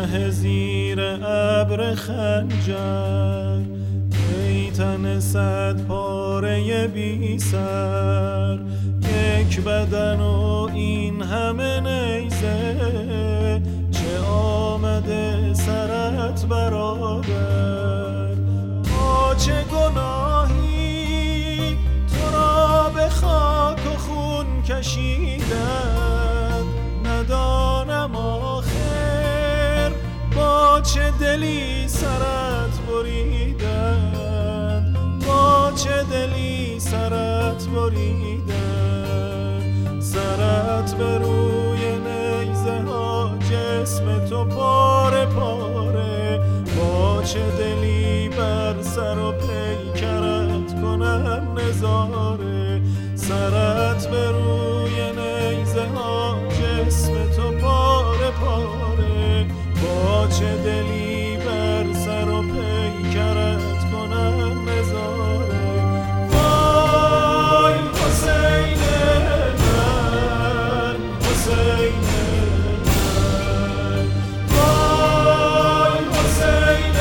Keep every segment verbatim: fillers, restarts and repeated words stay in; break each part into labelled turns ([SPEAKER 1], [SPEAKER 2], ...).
[SPEAKER 1] شه زیر ابر خنجر، ای تن صد پاره بی سر، یک بدن و این همه نیزه، چه آمده سرت برادر؟ ما چه گناهی تو را به خاک و خون کشیدند، ندانم آخر با چه دلی سرت بریدند، با چه دلی سرت بریدند. سرت به روی نیزه ها جسم تو پاره پاره، با چه دلی بر سر و پیکرت کنم نظاره. سرت به روی نیزه ها جسم تو پاره پاره، با چه دلی بر سر و پیکرت کنم نظاره. وای حسین من، حسین من، وای حسین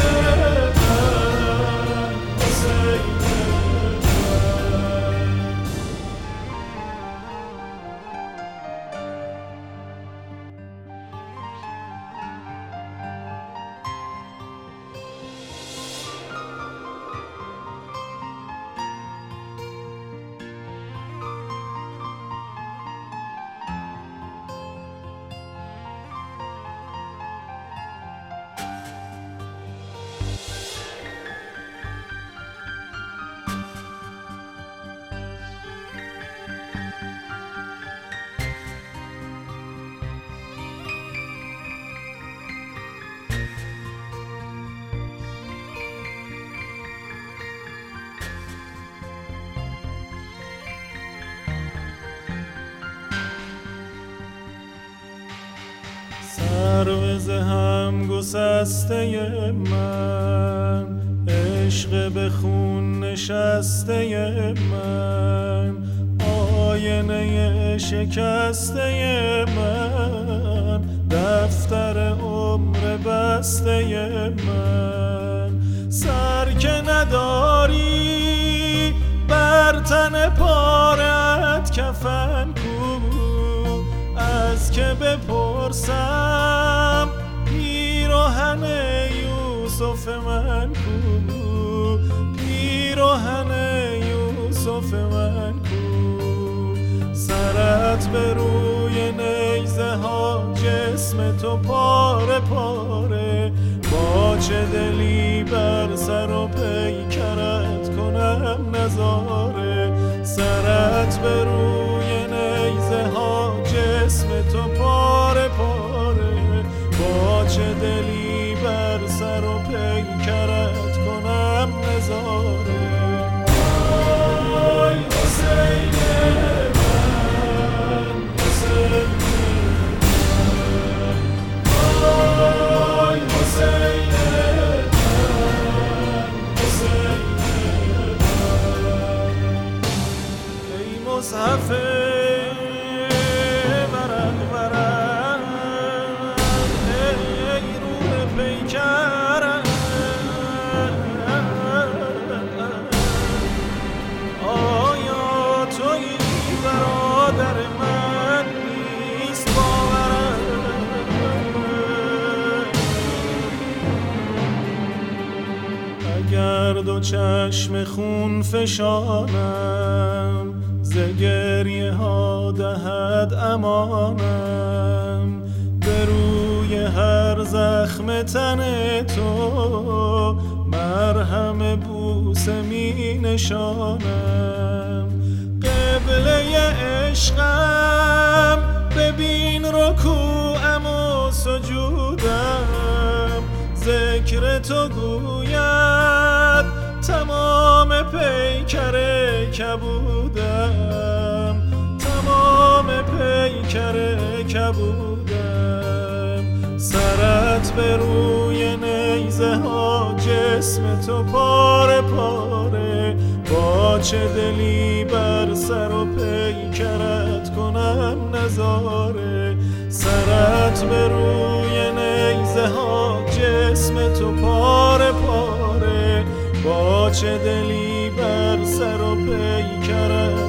[SPEAKER 1] من، حسین سرو ز هم گسسته من، عشق به خون نشسته من، آینه شکسته من، دفتر عمر بسته من. سر که نداری بر تن پارت کفن کو، از که بپرسم پیراهن یوسف من کو، پیراهن یوسف من کو. سرت به روی نیزه ها جسم تو پاره پاره، با چه دلی بر سر و پیکرت کنم نظاره. سرت به روی نیزه ها جسم تو پاره پاره، با چه دلی بر سر و پیکرت کنم نظاره. وای حسین من، حسین من، وای حسین من، حسین من. ای مصحف دو چشم خون فشانم، ز گریه ها دهد امانم، به روی هر زخم تن تو مرهم بوسه می نشانم. قبله عشقم ببین رکوعم و سجودم، ذکر تو گوید تمام پیکر کبودم، تمام پیکر کبودم. سرت به روی نیزه ها جسم تو پاره پاره، با چه دلی بر سر و پیکرت کنم نظاره، سرت به روی نیزه ها جسم تو پاره پاره، با چه دلی بر سر و پیکرت